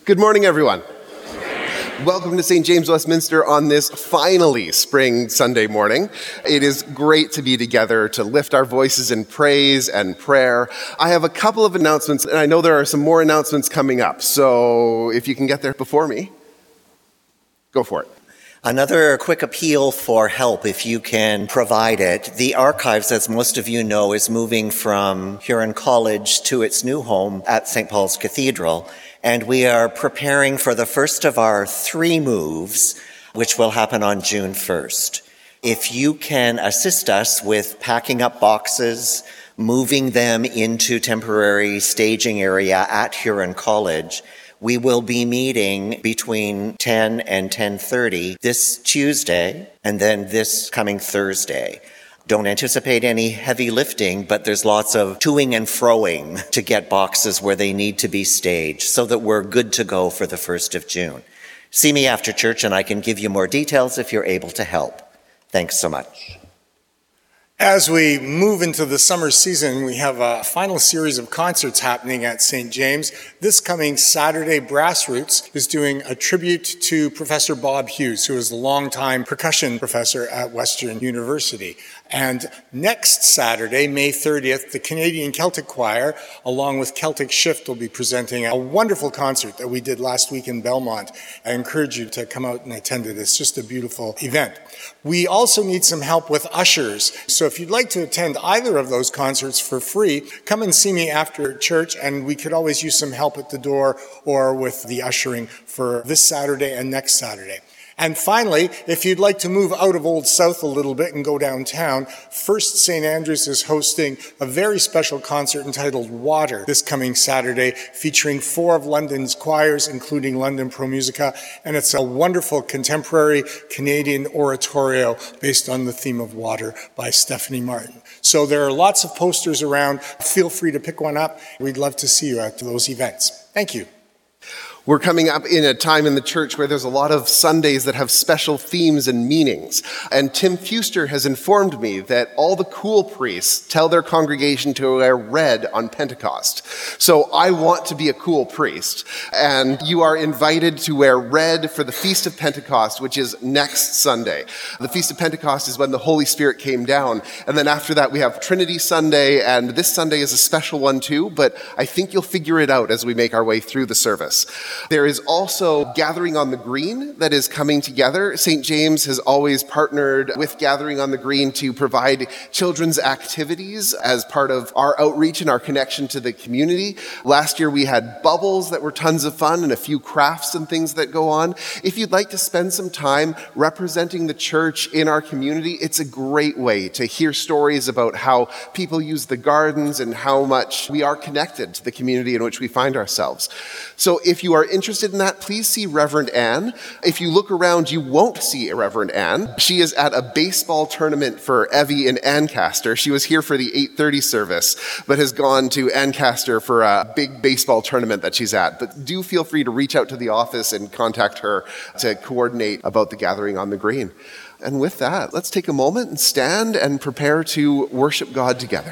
Good morning, everyone. Welcome to St. James Westminster on this finally spring Sunday morning. It is great to be together to lift our voices in praise and prayer. I have a couple of announcements, and I know there are some more announcements coming up. So if you can get there before me, go for it. Another quick appeal for help, if you can provide it. The archives, as most of you know, is moving from Huron College to its new home at St. Paul's Cathedral. And we are preparing for the first of our 3 moves, which will happen on June 1st. If you can assist us with packing up boxes, moving them into temporary staging area at Huron College, we will be meeting between 10 and 10:30 this Tuesday and then this coming Thursday. Don't anticipate any heavy lifting, but there's lots of toing and froing to get boxes where they need to be staged so that we're good to go for the 1st of June. See me after church and I can give you more details if you're able to help. Thanks so much. As we move into the summer season, we have a final series of concerts happening at St. James. This coming Saturday, Brassroots is doing a tribute to Professor Bob Hughes, who is the longtime percussion professor at Western University. And next Saturday, May 30th, the Canadian Celtic Choir, along with Celtic Shift, will be presenting a wonderful concert that we did last week in Belmont. I encourage you to come out and attend it. It's just a beautiful event. We also need some help with ushers. So if you'd like to attend either of those concerts for free, come and see me after church, and we could always use some help at the door or with the ushering for this Saturday and next Saturday. And finally, if you'd like to move out of Old South a little bit and go downtown, First St. Andrews is hosting a very special concert entitled Water this coming Saturday, featuring 4 of London's choirs, including London Pro Musica, and it's a wonderful contemporary Canadian oratorio based on the theme of water by Stephanie Martin. So there are lots of posters around. Feel free to pick one up. We'd love to see you at those events. Thank you. We're coming up in a time in the church where there's a lot of Sundays that have special themes and meanings. And Tim Fuster has informed me that all the cool priests tell their congregation to wear red on Pentecost. So I want to be a cool priest. And you are invited to wear red for the Feast of Pentecost, which is next Sunday. The Feast of Pentecost is when the Holy Spirit came down. And then after that, we have Trinity Sunday. And this Sunday is a special one too. But I think you'll figure it out as we make our way through the service. There is also Gathering on the Green that is coming together. St. James has always partnered with Gathering on the Green to provide children's activities as part of our outreach and our connection to the community. Last year we had bubbles that were tons of fun and a few crafts and things that go on. If you'd like to spend some time representing the church in our community, it's a great way to hear stories about how people use the gardens and how much we are connected to the community in which we find ourselves. So if you are interested in that, please see Reverend Anne. If you look around, you won't see Reverend Anne. She is at a baseball tournament for Evie in Ancaster. She was here for the 8:30 service, but has gone to Ancaster for a big baseball tournament that she's at. But do feel free to reach out to the office and contact her to coordinate about the Gathering on the Green. And with that, let's take a moment and stand and prepare to worship God together.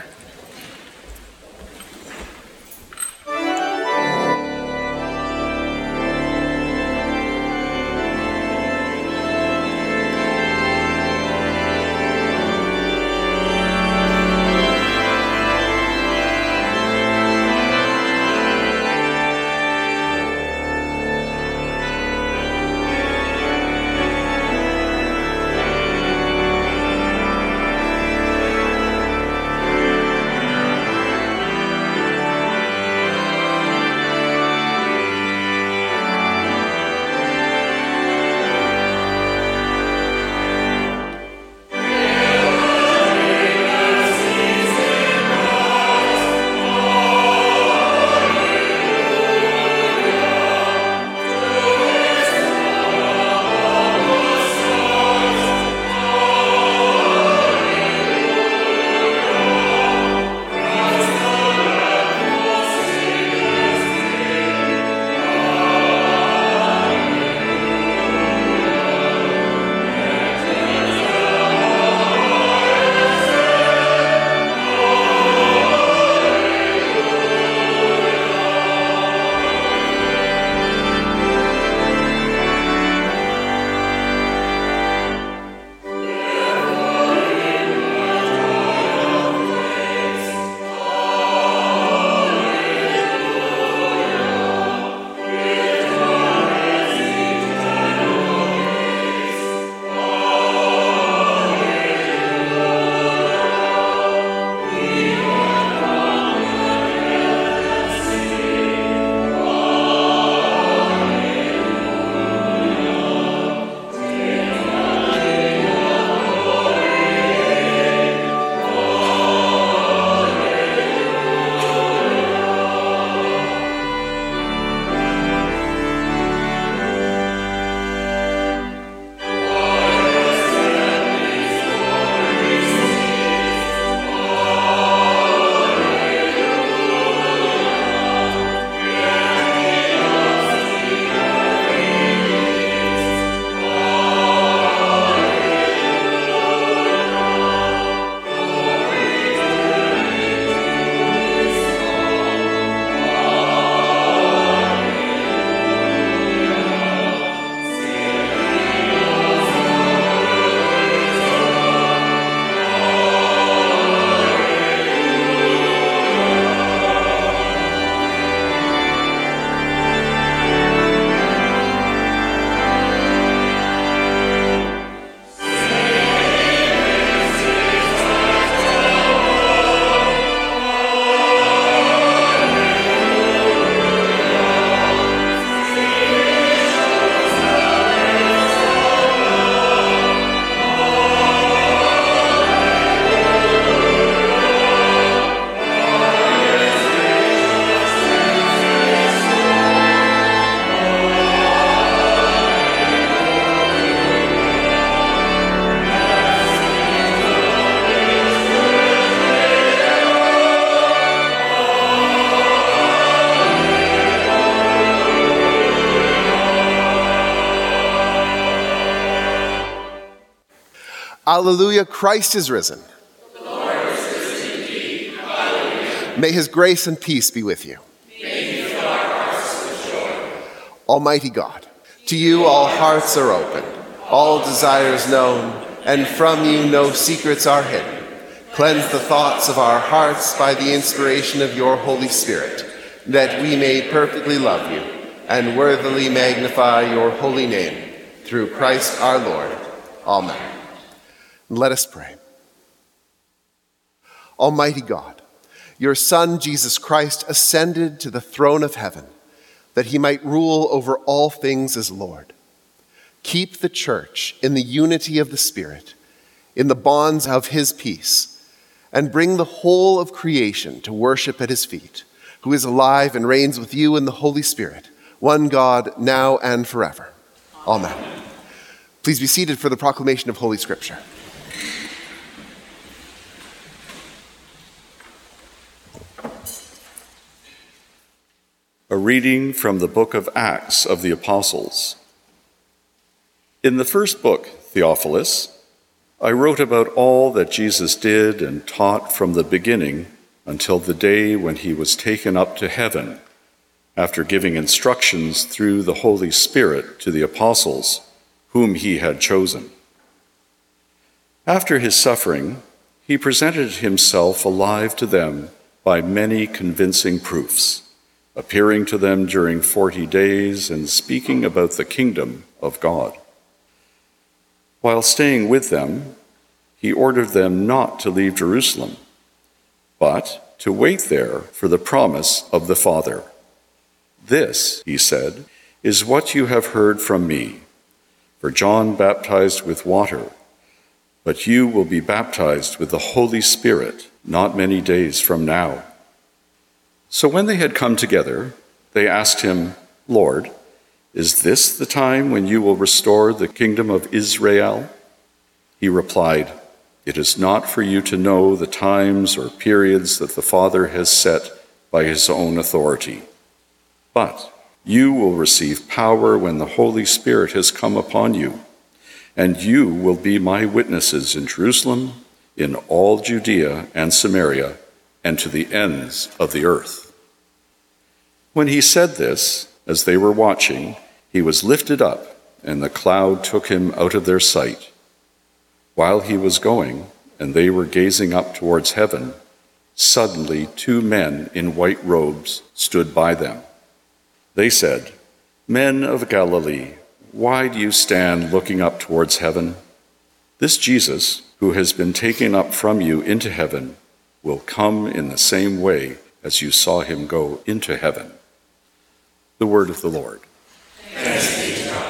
Alleluia, Christ is risen. The Lord is risen indeed. Alleluia. May his grace and peace be with you. May he fill our hearts with joy. Almighty God, to you all hearts are open, all desires known, and from you no secrets are hidden. Cleanse the thoughts of our hearts by the inspiration of your Holy Spirit, that we may perfectly love you and worthily magnify your holy name. Through Christ our Lord. Amen. Let us pray. Almighty God, your Son, Jesus Christ, ascended to the throne of heaven, that he might rule over all things as Lord. Keep the church in the unity of the Spirit, in the bonds of his peace, and bring the whole of creation to worship at his feet, who is alive and reigns with you in the Holy Spirit, one God, now and forever. Amen. Please be seated for the proclamation of Holy Scripture. A reading from the book of Acts of the Apostles. In the first book, Theophilus, I wrote about all that Jesus did and taught from the beginning until the day when he was taken up to heaven, after giving instructions through the Holy Spirit to the apostles whom he had chosen. After his suffering, he presented himself alive to them by many convincing proofs, appearing to them during 40 days and speaking about the kingdom of God. While staying with them, he ordered them not to leave Jerusalem, but to wait there for the promise of the Father. This, he said, is what you have heard from me. For John baptized with water, but you will be baptized with the Holy Spirit not many days from now. So when they had come together, they asked him, Lord, is this the time when you will restore the kingdom of Israel? He replied, It is not for you to know the times or periods that the Father has set by his own authority. But you will receive power when the Holy Spirit has come upon you, and you will be my witnesses in Jerusalem, in all Judea and Samaria, and to the ends of the earth. When he said this, as they were watching, he was lifted up, and the cloud took him out of their sight. While he was going, and they were gazing up towards heaven, suddenly 2 men in white robes stood by them. They said, Men of Galilee, why do you stand looking up towards heaven? This Jesus, who has been taken up from you into heaven, will come in the same way as you saw him go into heaven. The word of the Lord. Thanks be to God.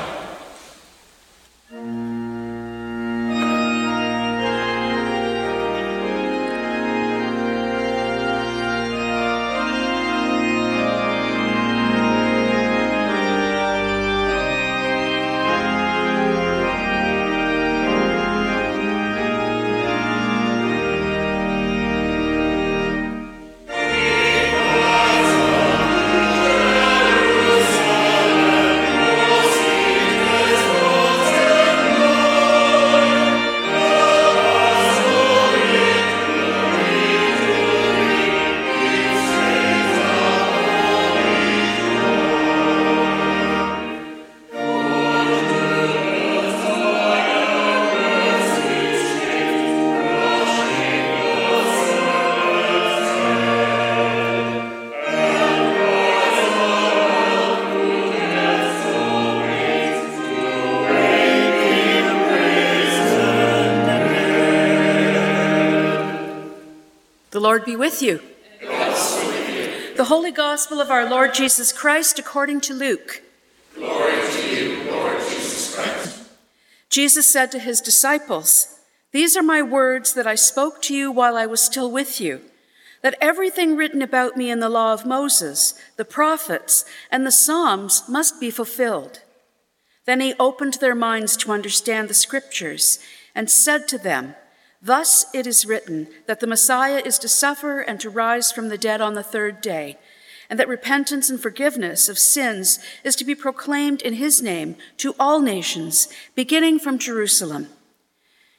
The Lord be with you. The Holy Gospel of our Lord Jesus Christ according to Luke. Glory to you, Lord Jesus Christ. Jesus said to his disciples, These are my words that I spoke to you while I was still with you, that everything written about me in the law of Moses, the prophets, and the Psalms must be fulfilled. Then he opened their minds to understand the scriptures and said to them, Thus it is written that the Messiah is to suffer and to rise from the dead on the 3rd day, and that repentance and forgiveness of sins is to be proclaimed in his name to all nations, beginning from Jerusalem.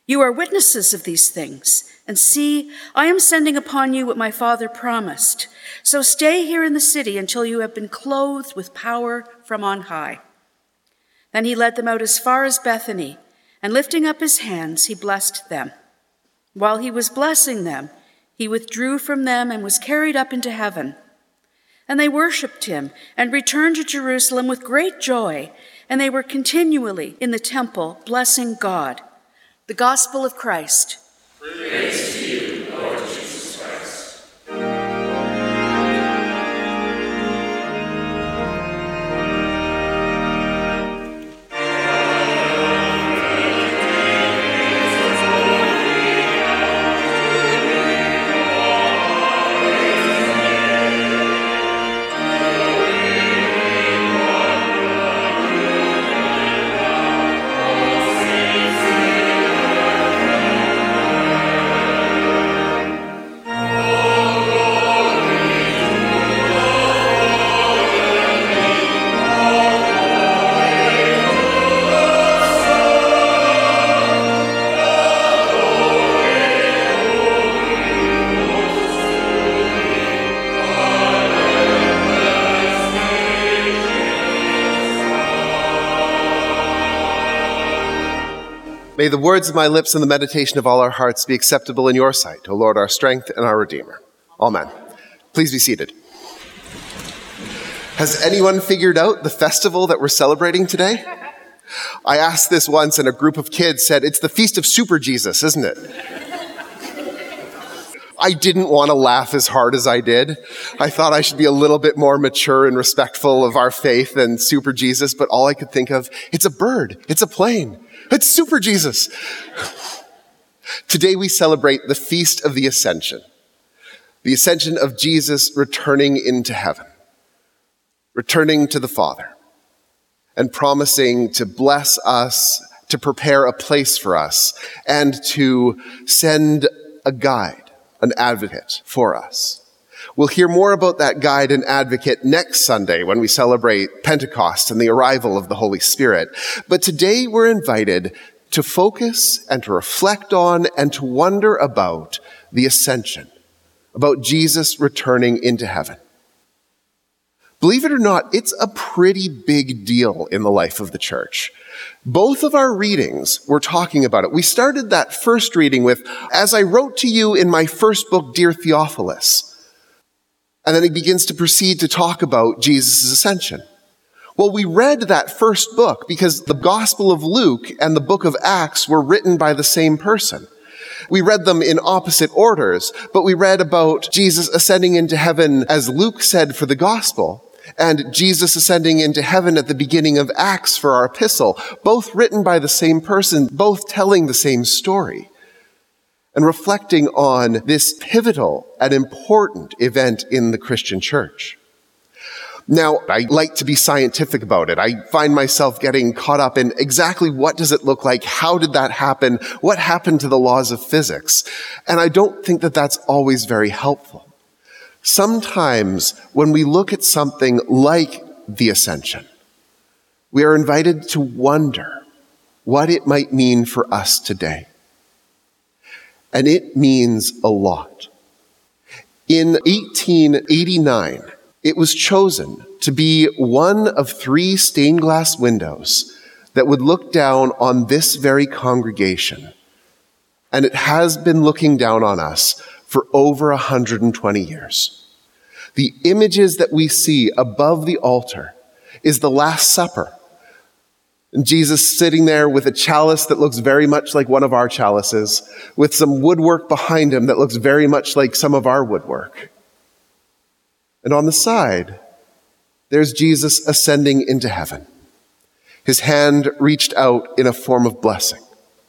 You are witnesses of these things. And see, I am sending upon you what my Father promised. So stay here in the city until you have been clothed with power from on high." Then he led them out as far as Bethany, and lifting up his hands, he blessed them. While he was blessing them, he withdrew from them and was carried up into heaven. And they worshipped him and returned to Jerusalem with great joy, and they were continually in the temple blessing God. The Gospel of Christ. Praise to you, Lord Jesus Christ. May the words of my lips and the meditation of all our hearts be acceptable in your sight, O Lord, our strength and our Redeemer. Amen. Please be seated. Has anyone figured out the festival that we're celebrating today? I asked this once and a group of kids said, "It's the Feast of Super Jesus, isn't it?" I didn't want to laugh as hard as I did. I thought I should be a little bit more mature and respectful of our faith than Super Jesus, but all I could think of, it's a bird, it's a plane, it's Super Jesus. Today we celebrate the Feast of the Ascension of Jesus returning into heaven, returning to the Father, and promising to bless us, to prepare a place for us, and to send a guide, an advocate for us. We'll hear more about that guide and advocate next Sunday when we celebrate Pentecost and the arrival of the Holy Spirit. But today we're invited to focus and to reflect on and to wonder about the ascension, about Jesus returning into heaven. Believe it or not, it's a pretty big deal in the life of the church. Both of our readings were talking about it. We started that first reading with, "As I wrote to you in my first book, dear Theophilus." And then he begins to proceed to talk about Jesus' ascension. Well, we read that first book because the Gospel of Luke and the book of Acts were written by the same person. We read them in opposite orders, but we read about Jesus ascending into heaven as Luke said for the Gospel, and Jesus ascending into heaven at the beginning of Acts for our epistle, both written by the same person, both telling the same story, and reflecting on this pivotal and important event in the Christian church. Now, I like to be scientific about it. I find myself getting caught up in exactly what does it look like? How did that happen? What happened to the laws of physics? And I don't think that that's always very helpful. Sometimes when we look at something like the ascension, we are invited to wonder what it might mean for us today. And it means a lot. In 1889, it was chosen to be one of 3 stained glass windows that would look down on this very congregation. And it has been looking down on us for over 120 years. The images that we see above the altar is the Last Supper. And Jesus sitting there with a chalice that looks very much like one of our chalices, with some woodwork behind him that looks very much like some of our woodwork. And on the side, there's Jesus ascending into heaven, his hand reached out in a form of blessing.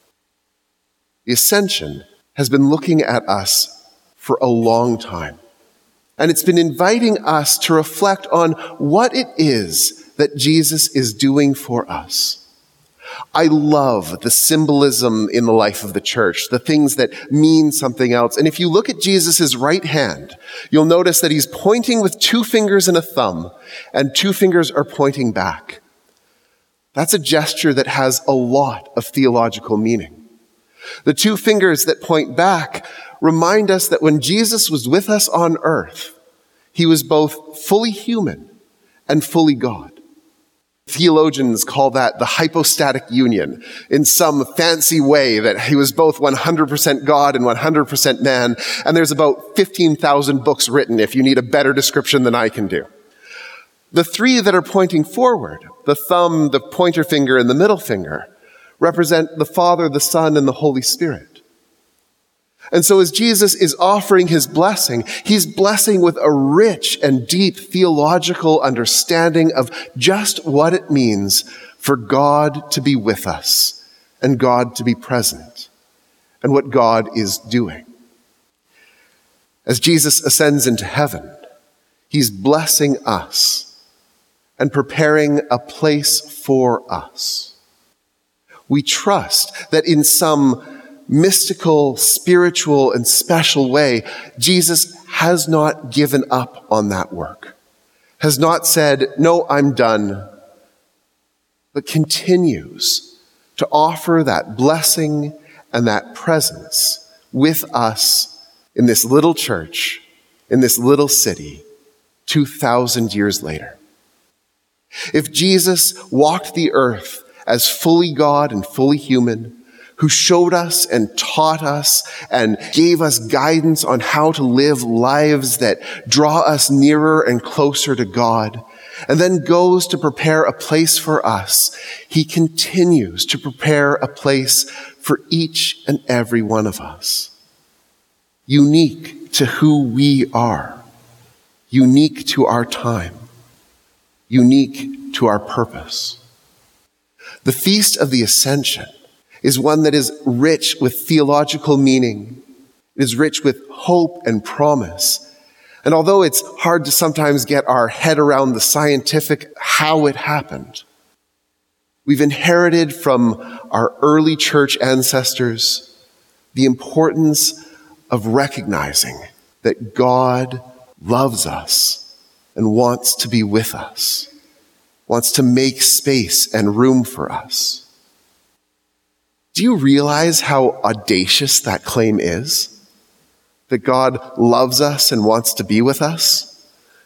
The ascension has been looking at us for a long time. And it's been inviting us to reflect on what it is that Jesus is doing for us. I love the symbolism in the life of the church, the things that mean something else. And if you look at Jesus' right hand, you'll notice that he's pointing with 2 fingers and a thumb, and 2 fingers are pointing back. That's a gesture that has a lot of theological meaning. The two fingers that point back remind us that when Jesus was with us on earth, he was both fully human and fully God. Theologians call that the hypostatic union, in some fancy way that he was both 100% God and 100% man. And there's about 15,000 books written if you need a better description than I can do. The three that are pointing forward, the thumb, the pointer finger, and the middle finger, represent the Father, the Son, and the Holy Spirit. And so as Jesus is offering his blessing, he's blessing with a rich and deep theological understanding of just what it means for God to be with us and God to be present and what God is doing. As Jesus ascends into heaven, he's blessing us and preparing a place for us. We trust that in some mystical, spiritual, and special way, Jesus has not given up on that work, has not said, "No, I'm done," but continues to offer that blessing and that presence with us in this little church, in this little city, 2,000 years later. If Jesus walked the earth as fully God and fully human, who showed us and taught us and gave us guidance on how to live lives that draw us nearer and closer to God, and then goes to prepare a place for us, he continues to prepare a place for each and every one of us, unique to who we are, unique to our time, unique to our purpose. The Feast of the Ascension is one that is rich with theological meaning. It is rich with hope and promise. And although it's hard to sometimes get our head around the scientific how it happened, we've inherited from our early church ancestors the importance of recognizing that God loves us and wants to be with us, wants to make space and room for us. Do you realize how audacious that claim is? That God loves us and wants to be with us?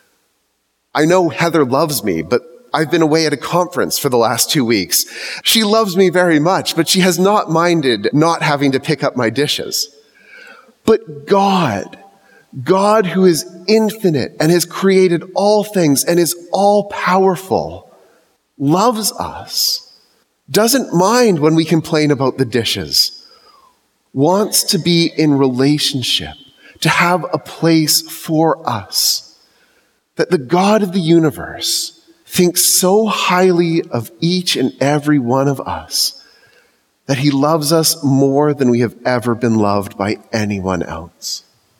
I know Heather loves me, but I've been away at a conference for the last 2 weeks. She loves me very much, but she has not minded not having to pick up my dishes. But God who is infinite and has created all things and is all powerful, loves us. Doesn't mind when we complain about the dishes, wants to be in relationship, to have a place for us, that the God of the universe thinks so highly of each and every one of us that he loves us more than we have ever been loved by anyone else.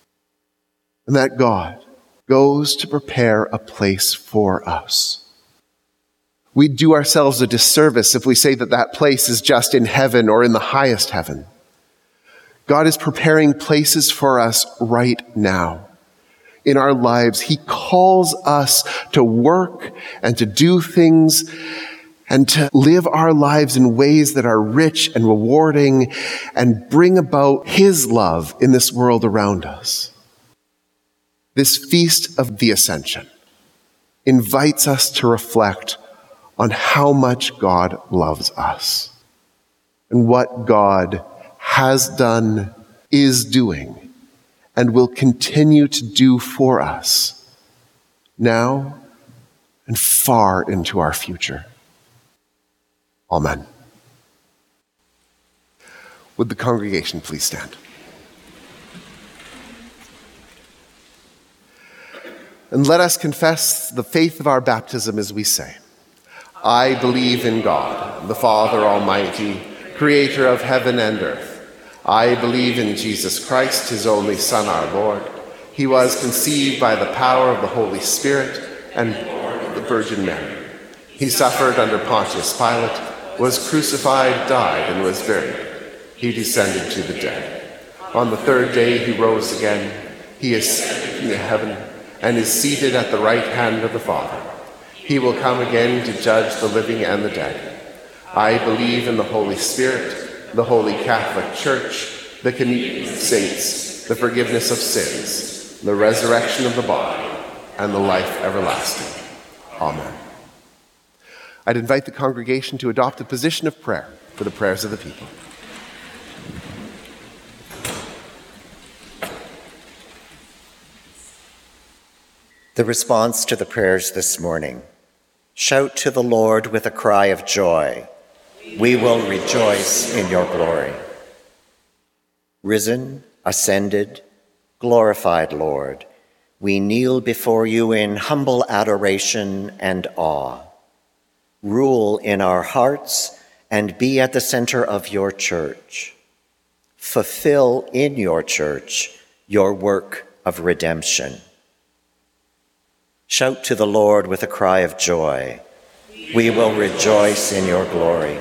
And that God goes to prepare a place for us. We'd do ourselves a disservice if we say that that place is just in heaven or in the highest heaven. God is preparing places for us right now in our lives. He calls us to work and to do things and to live our lives in ways that are rich and rewarding and bring about his love in this world around us. This Feast of the Ascension invites us to reflect on how much God loves us and what God has done, is doing, and will continue to do for us now and far into our future. Amen. Would the congregation please stand? And let us confess the faith of our baptism as we say, I believe in God, the Father Almighty, creator of heaven and earth. I believe in Jesus Christ, his only Son, our Lord. He was conceived by the power of the Holy Spirit and born of the Virgin Mary. He suffered under Pontius Pilate, was crucified, died, and was buried. He descended to the dead. On the third day he rose again. He ascended into heaven and is seated at the right hand of the Father. He will come again to judge the living and the dead. I believe in the Holy Spirit, the Holy Catholic Church, the communion of saints, the forgiveness of sins, the resurrection of the body, and the life everlasting. Amen. I'd invite the congregation to adopt a position of prayer for the prayers of the people. The response to the prayers this morning. Shout to the Lord with a cry of joy. We will rejoice in your glory. Risen, ascended, glorified Lord, we kneel before you in humble adoration and awe. Rule in our hearts and be at the center of your church. Fulfill in your church your work of redemption. Shout to the Lord with a cry of joy. We will rejoice in your glory.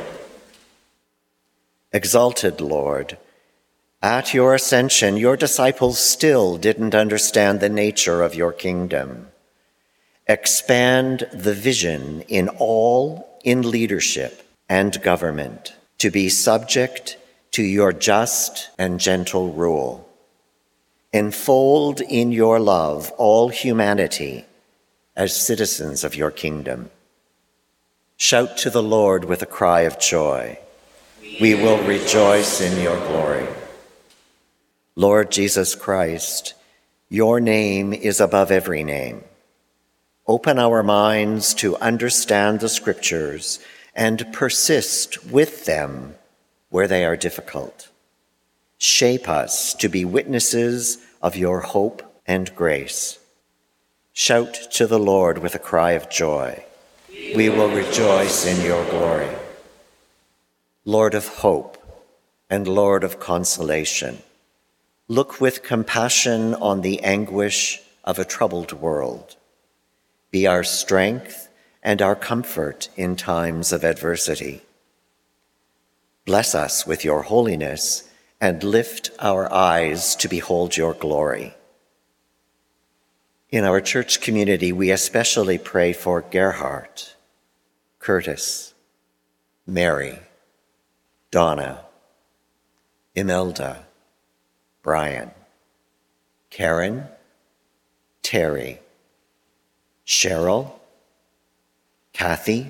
Exalted Lord, at your ascension, your disciples still didn't understand the nature of your kingdom. Expand the vision in all in leadership and government to be subject to your just and gentle rule. Enfold in your love all humanity as citizens of your kingdom. Shout to the Lord with a cry of joy. We will rejoice in your glory. Lord Jesus Christ, your name is above every name. Open our minds to understand the scriptures and persist with them where they are difficult. Shape us to be witnesses of your hope and grace. Shout to the Lord with a cry of joy. We will rejoice in your glory. Lord of hope and Lord of consolation, look with compassion on the anguish of a troubled world. Be our strength and our comfort in times of adversity. Bless us with your holiness and lift our eyes to behold your glory. In our church community, we especially pray for Gerhard, Curtis, Mary, Donna, Imelda, Brian, Karen, Terry, Cheryl, Kathy,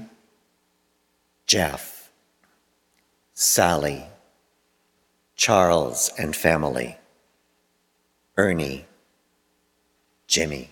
Jeff, Sally, Charles and family, Ernie, Jimmy.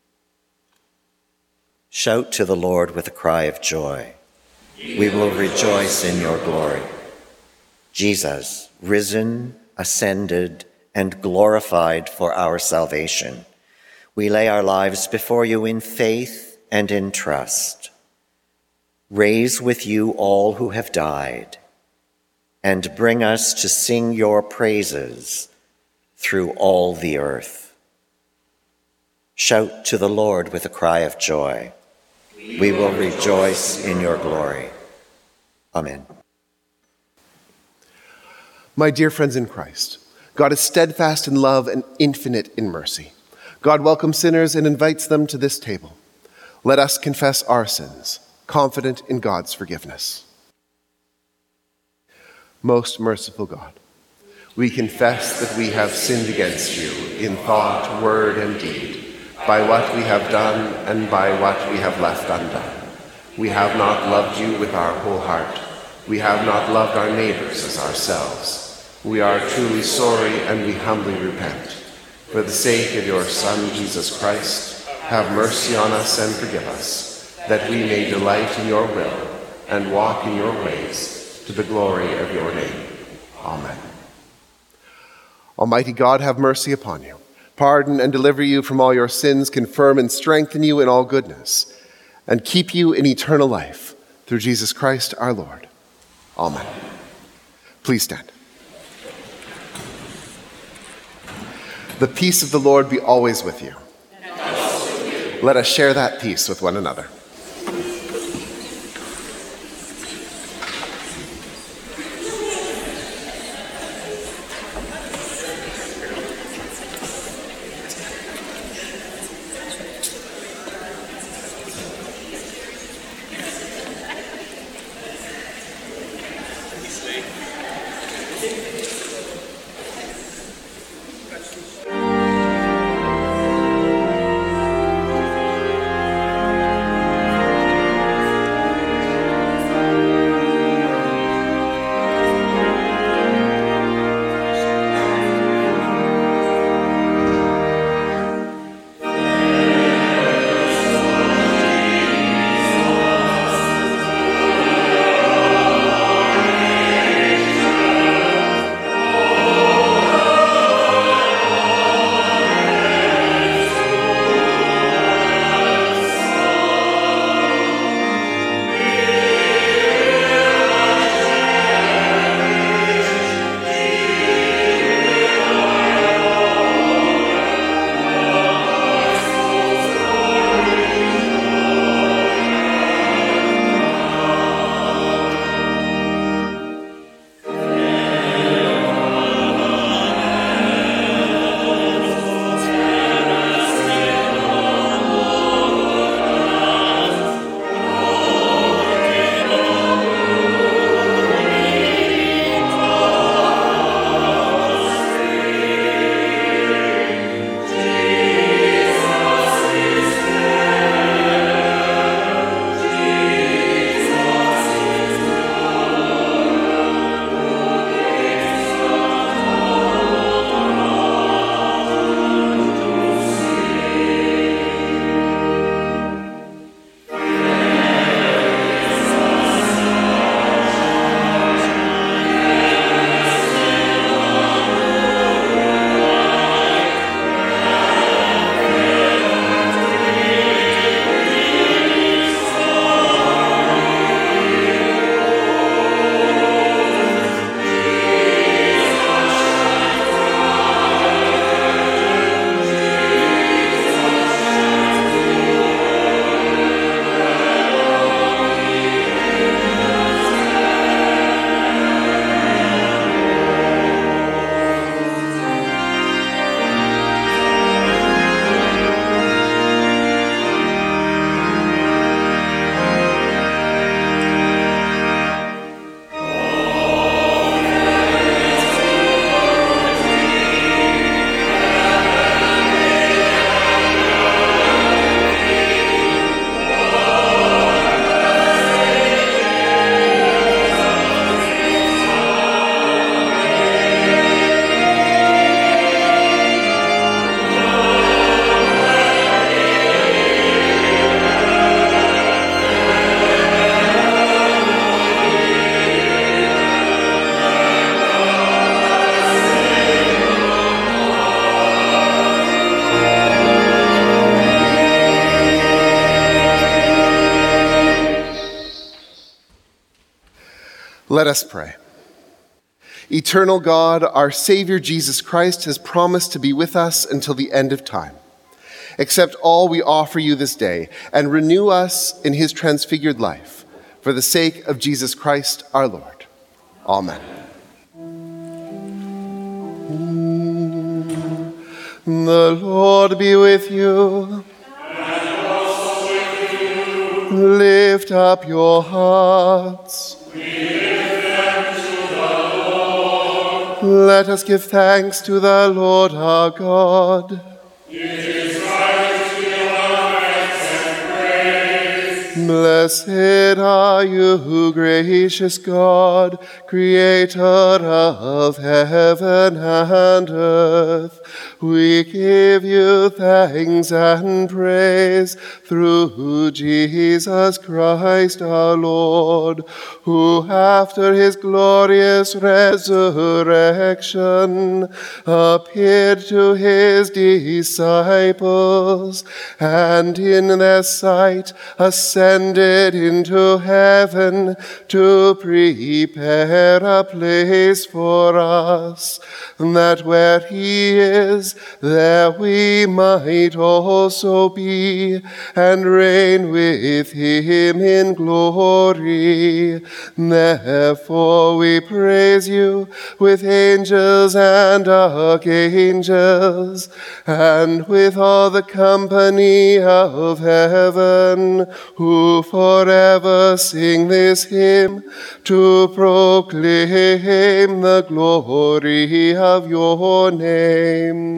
Shout to the Lord with a cry of joy. We will rejoice in your glory. Jesus, risen, ascended, and glorified for our salvation, we lay our lives before you in faith and in trust. Raise with you all who have died, and bring us to sing your praises through all the earth. Shout to the Lord with a cry of joy. We will rejoice in your glory. Amen. My dear friends in Christ, God is steadfast in love and infinite in mercy. God welcomes sinners and invites them to this table. Let us confess our sins, confident in God's forgiveness. Most merciful God, we confess that we have sinned against you in thought, word, and deed, by what we have done and by what we have left undone. We have not loved you with our whole heart. We have not loved our neighbors as ourselves. We are truly sorry and we humbly repent. For the sake of your Son, Jesus Christ, have mercy on us and forgive us, that we may delight in your will and walk in your ways to the glory of your name. Amen. Almighty God, have mercy upon you, pardon and deliver you from all your sins, confirm and strengthen you in all goodness, and keep you in eternal life through Jesus Christ our Lord. Amen. Please stand. The peace of the Lord be always with you. And also with you. Let us share that peace with one another. Let us pray. Eternal God, our Savior Jesus Christ has promised to be with us until the end of time. Accept all we offer you this day and renew us in his transfigured life, for the sake of Jesus Christ our Lord. Amen. The Lord be with you. And also with you. Lift up your hearts. We lift them to the Lord. Let us give thanks to the Lord our God. It is right to give our thanks and praise. Blessed are you, gracious God, creator of heaven and earth. We give you thanks and praise through Jesus Christ our Lord, who after his glorious resurrection appeared to his disciples, and in their sight ascended into heaven to prepare a place for us, that where he is, there we might also be, and reign with him in glory. Therefore we praise you with angels and archangels, and with all the company of heaven, who forever sing this hymn to proclaim the glory of your name.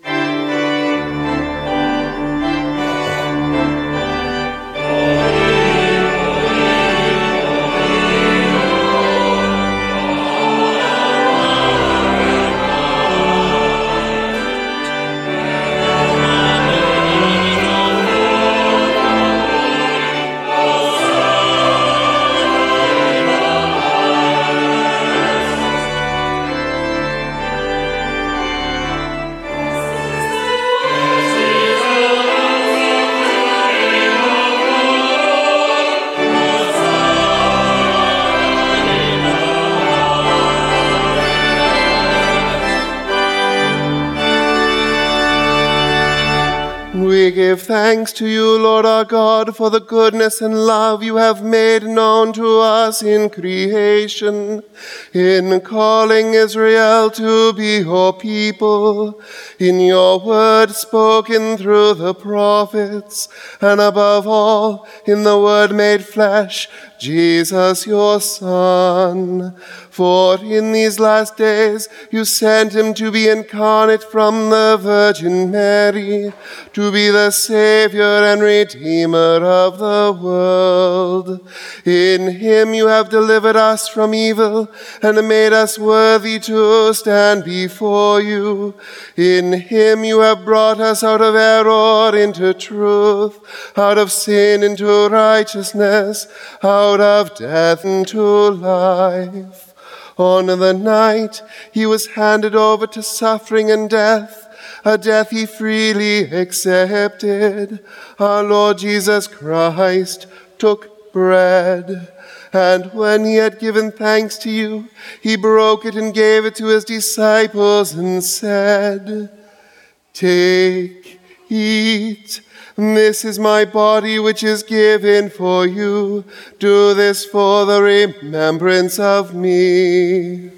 We give thanks to you, Lord our God, for the goodness and love you have made known to us in creation, in calling Israel to be your people, in your word spoken through the prophets, and above all, in the word made flesh, Jesus your Son. For in these last days you sent him to be incarnate from the Virgin Mary, to be the Savior and Redeemer of the world. In him you have delivered us from evil and made us worthy to stand before you. In him you have brought us out of error into truth, out of sin into righteousness, out of death into life. On the night he was handed over to suffering and death, a death he freely accepted, our Lord Jesus Christ took bread, and when he had given thanks to you, he broke it and gave it to his disciples and said, "Take, eat. This is my body which is given for you. Do this for the remembrance of me."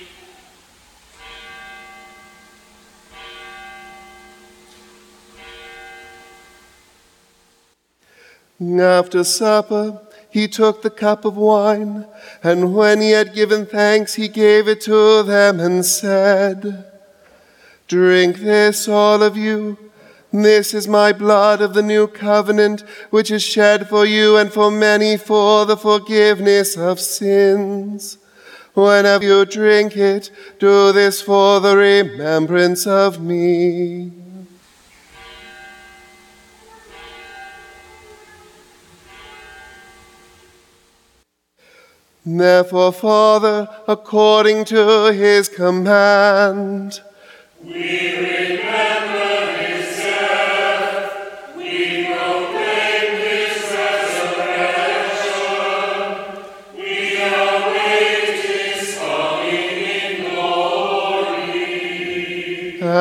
After supper, he took the cup of wine, and when he had given thanks, he gave it to them and said, "Drink this, all of you. This is my blood of the new covenant, which is shed for you and for many for the forgiveness of sins. Whenever you drink it, do this for the remembrance of me." Therefore, Father, according to his command, We remember his death. We proclaim his resurrection. We await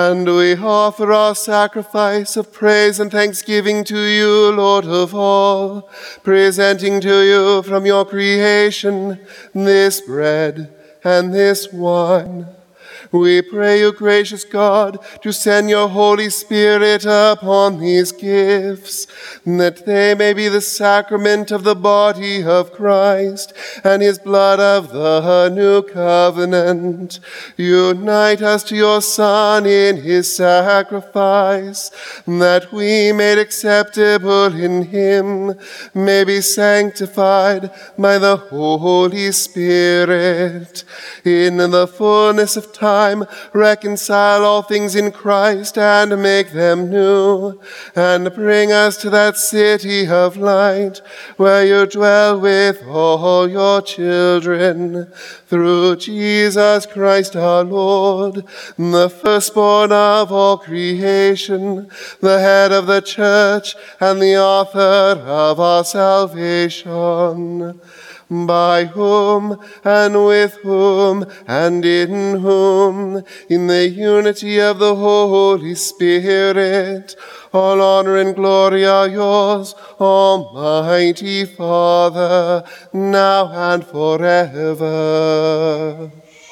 And we offer our sacrifice of praise and thanksgiving to you, Lord of all, presenting to you from your creation this bread and this wine. We pray you, gracious God, to send your Holy Spirit upon these gifts, that they may be the sacrament of the body of Christ and his blood of the new covenant. Unite us to your Son in his sacrifice, that we, made acceptable in him, may be sanctified by the Holy Spirit. In the fullness of time, reconcile all things in Christ and make them new, and bring us to that city of light where you dwell with all your children. Through Jesus Christ our Lord, the firstborn of all creation, the head of the church and the author of our salvation, by whom and with whom and in whom, in the unity of the Holy Spirit, all honor and glory are yours, Almighty Father, now and forever.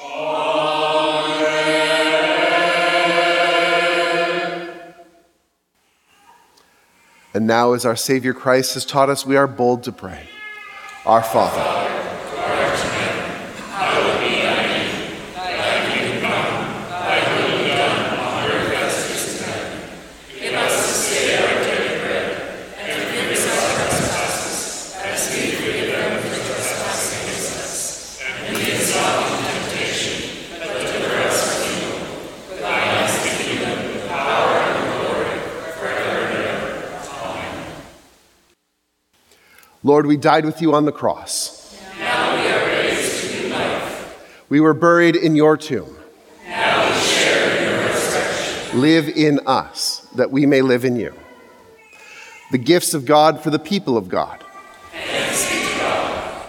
Amen. And now, as our Savior Christ has taught us, we are bold to pray. Our Father, who art in heaven, hallowed be thy name. Thy kingdom come, thy will be done on earth as it is in heaven. Give us this day our daily bread, and forgive us our trespasses, as we forgive them who trespass against us. And lead us not into temptation, but deliver us from evil. For thine is the kingdom, the power, and the glory, forever and ever. Amen. Lord, we died with you on the cross. Now we are raised to new life. We were buried in your tomb. Now we share in your resurrection. Live in us, that we may live in you. The gifts of God for the people of God. Thanks be to God.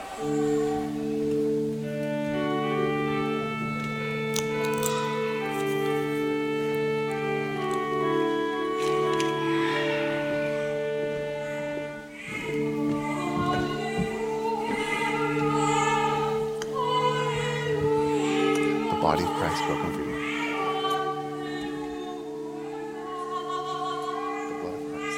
The body of Christ broken for you. The blood of Christ.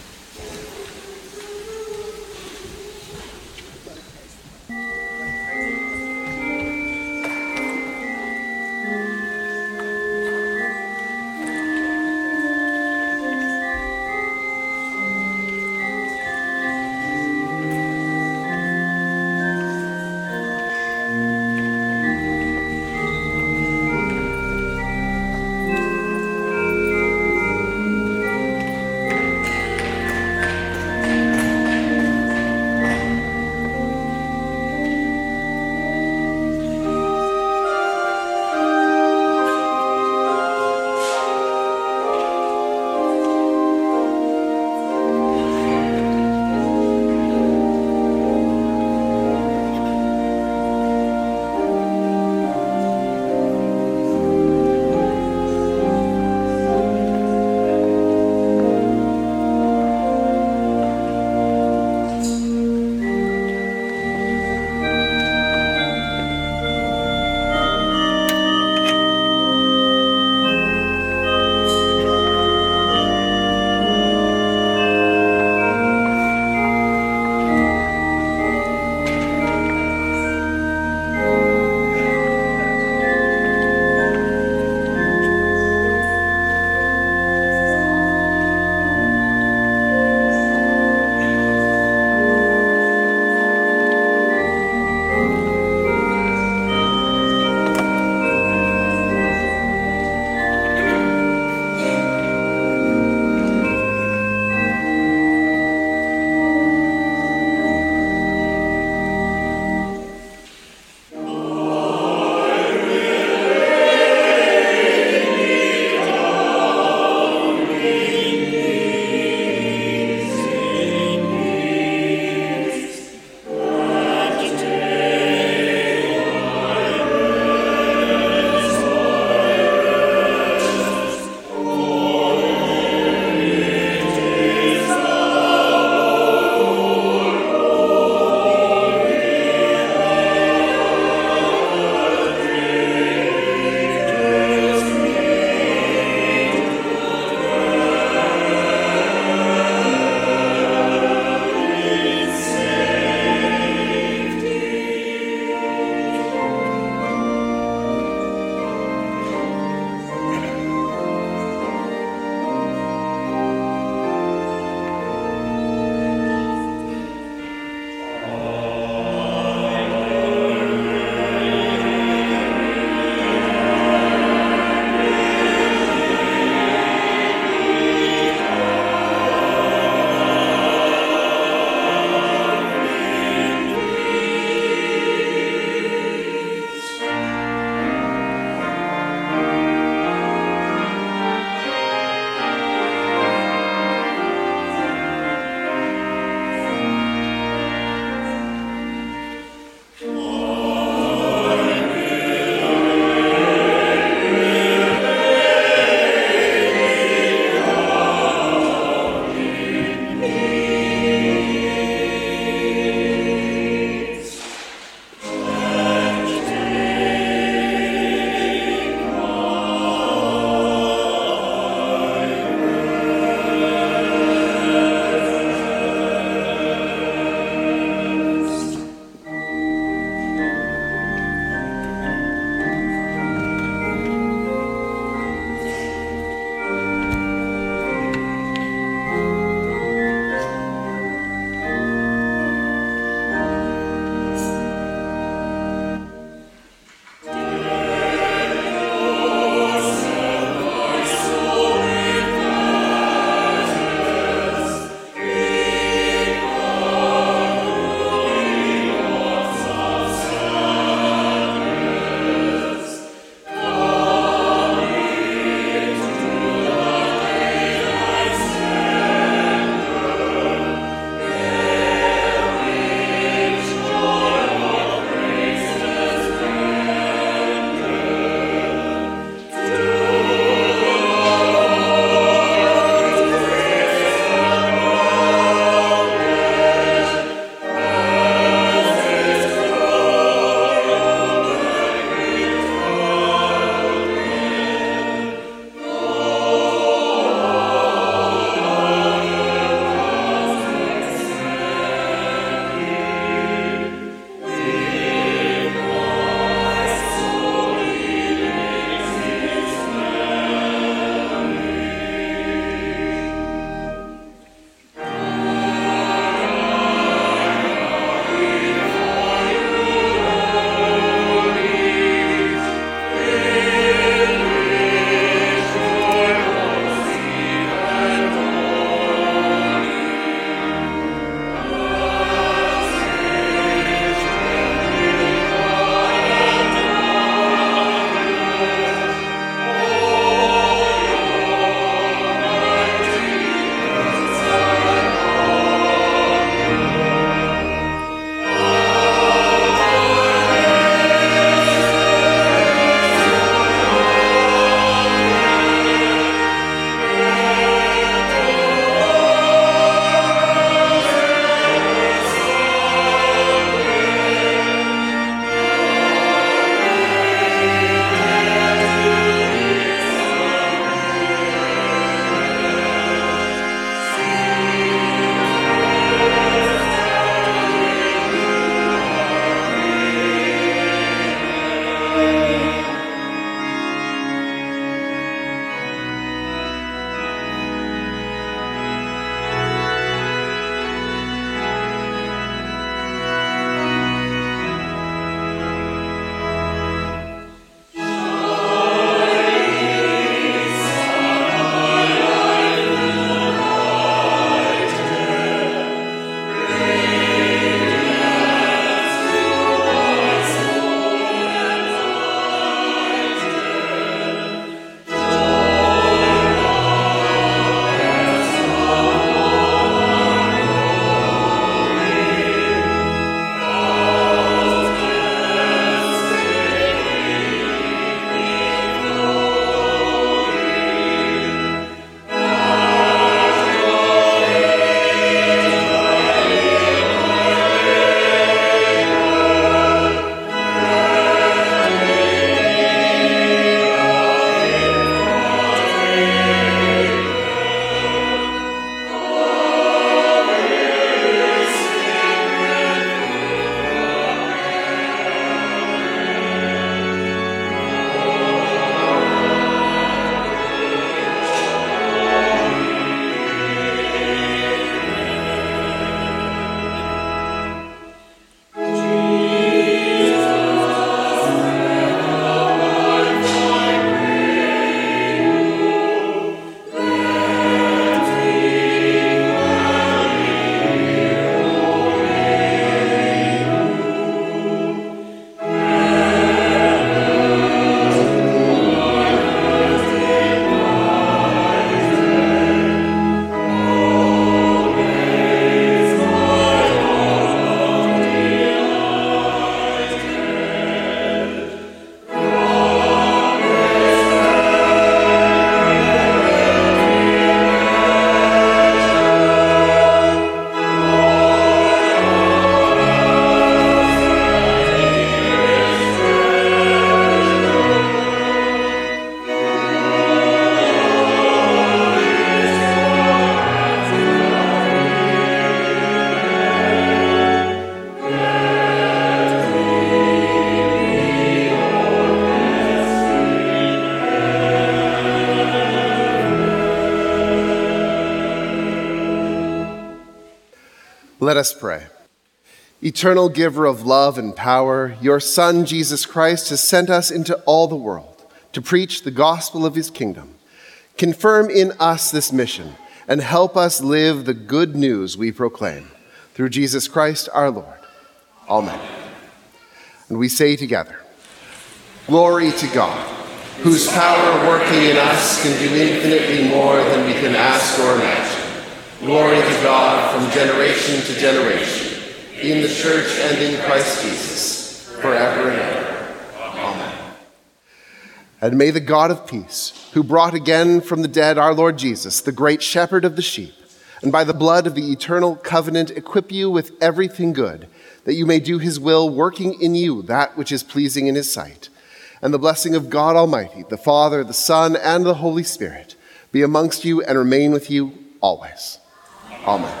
Let us pray. Eternal giver of love and power, your Son, Jesus Christ, has sent us into all the world to preach the gospel of his kingdom. Confirm in us this mission and help us live the good news we proclaim. Through Jesus Christ our Lord. Amen. And we say together, Glory to God, whose power working in us can do infinitely more than we can ask or imagine. Glory to God from generation to generation, in the church and in Christ Jesus, forever and ever. Amen. And may the God of peace, who brought again from the dead our Lord Jesus, the great shepherd of the sheep, and by the blood of the eternal covenant equip you with everything good, that you may do his will, working in you that which is pleasing in his sight. And the blessing of God Almighty, the Father, the Son, and the Holy Spirit be amongst you and remain with you always. Amen.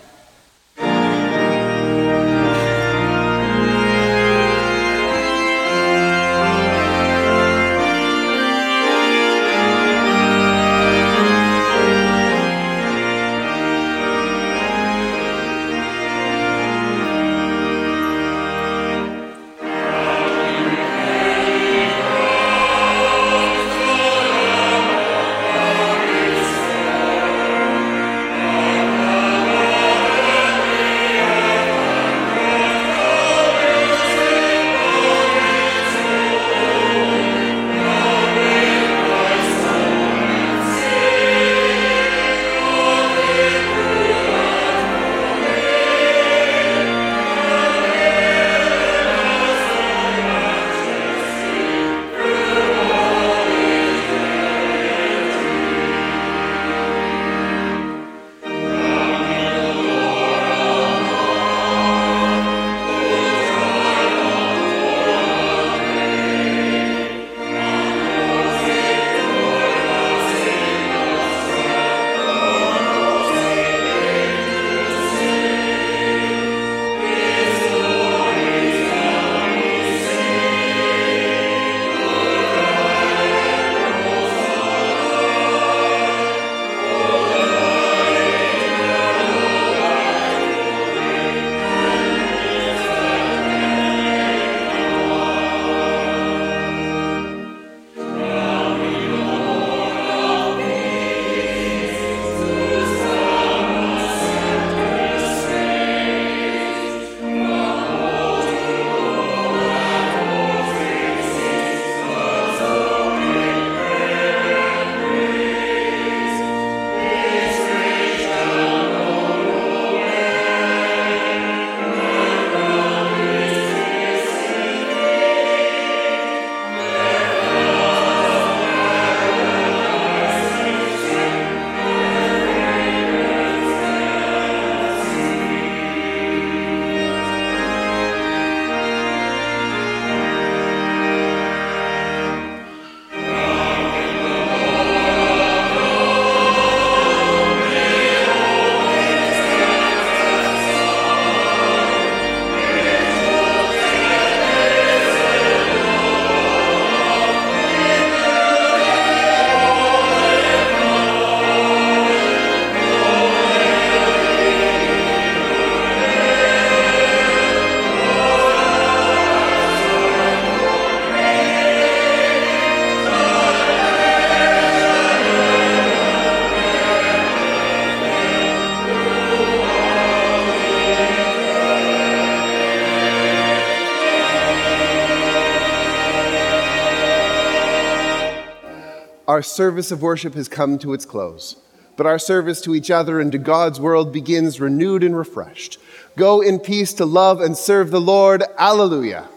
Our service of worship has come to its close, but our service to each other and to God's world begins renewed and refreshed. Go in peace to love and serve the Lord. Alleluia.